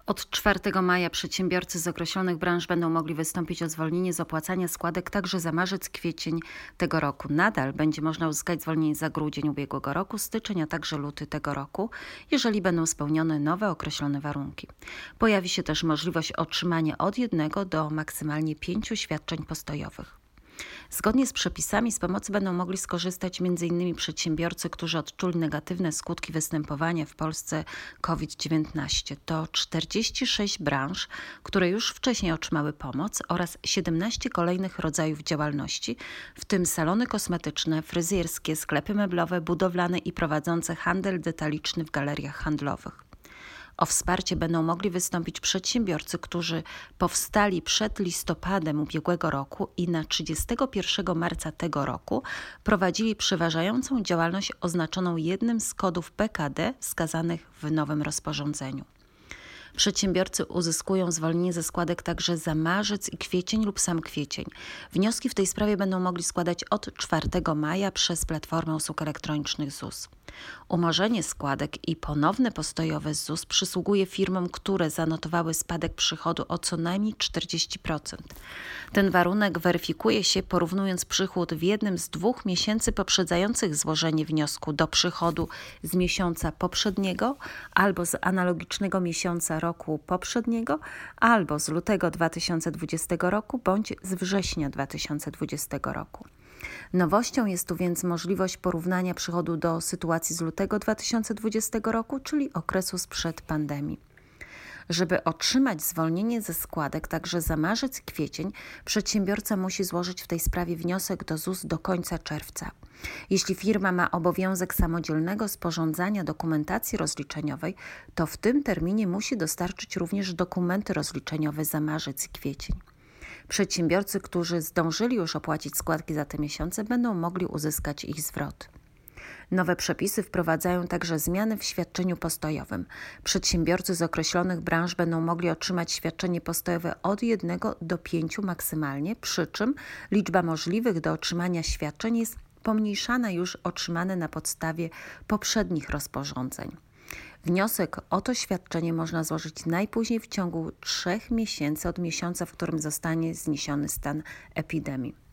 Od 4 maja przedsiębiorcy z określonych branż będą mogli wystąpić o zwolnienie z opłacania składek także za marzec, kwiecień tego roku. Nadal będzie można uzyskać zwolnienie za grudzień ubiegłego roku, styczeń, a także luty tego roku, jeżeli będą spełnione nowe określone warunki. Pojawi się też możliwość otrzymania od 1 do maksymalnie 5 świadczeń postojowych. Zgodnie z przepisami z pomocy będą mogli skorzystać m.in. przedsiębiorcy, którzy odczuli negatywne skutki występowania w Polsce COVID-19. To 46 branż, które już wcześniej otrzymały pomoc oraz 17 kolejnych rodzajów działalności, w tym salony kosmetyczne, fryzjerskie, sklepy meblowe, budowlane i prowadzące handel detaliczny w galeriach handlowych. O wsparcie będą mogli wystąpić przedsiębiorcy, którzy powstali przed listopadem ubiegłego roku i na 31 marca tego roku prowadzili przeważającą działalność oznaczoną jednym z kodów PKD wskazanych w nowym rozporządzeniu. Przedsiębiorcy uzyskują zwolnienie ze składek także za marzec i kwiecień lub sam kwiecień. Wnioski w tej sprawie będą mogli składać od 4 maja przez Platformę Usług Elektronicznych ZUS. Umorzenie składek i ponowne postojowe z ZUS przysługuje firmom, które zanotowały spadek przychodu o co najmniej 40%. Ten warunek weryfikuje się porównując przychód w jednym z 2 miesięcy poprzedzających złożenie wniosku do przychodu z miesiąca poprzedniego albo z analogicznego miesiąca roku poprzedniego, albo z lutego 2020 roku bądź z września 2020 roku. Nowością jest tu więc możliwość porównania przychodu do sytuacji z lutego 2020 roku, czyli okresu sprzed pandemii. Żeby otrzymać zwolnienie ze składek także za marzec i kwiecień, przedsiębiorca musi złożyć w tej sprawie wniosek do ZUS do końca czerwca. Jeśli firma ma obowiązek samodzielnego sporządzania dokumentacji rozliczeniowej, to w tym terminie musi dostarczyć również dokumenty rozliczeniowe za marzec i kwiecień. Przedsiębiorcy, którzy zdążyli już opłacić składki za te miesiące, będą mogli uzyskać ich zwrot. Nowe przepisy wprowadzają także zmiany w świadczeniu postojowym. Przedsiębiorcy z określonych branż będą mogli otrzymać świadczenie postojowe od 1 do 5 maksymalnie, przy czym liczba możliwych do otrzymania świadczeń jest pomniejszana już otrzymane na podstawie poprzednich rozporządzeń. Wniosek o to świadczenie można złożyć najpóźniej w ciągu 3 miesięcy od miesiąca, w którym zostanie zniesiony stan epidemii.